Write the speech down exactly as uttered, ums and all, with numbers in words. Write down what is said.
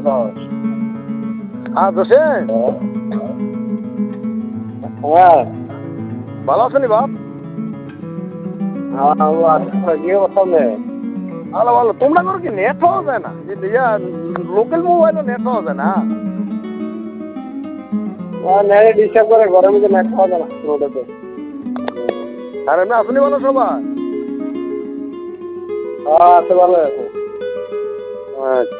হ্যাঁ জোসেন, হ্যাঁ ভালো আছেন বাপ? গিয়ে বলতাম রে। ভালো ভালো। তোমরা করো কি নেট পাওয়া যায় না? লোকাল মোবাইলও নেট পাওয়া যায় না? নেটে ডিস্টার্ব করে, ঘরের মধ্যে নেট পাওয়া যায় না রোডেতে। আর এমনি আসনি ভালো সবাই? হ্যাঁ আছে, ভালো আছে। আচ্ছা।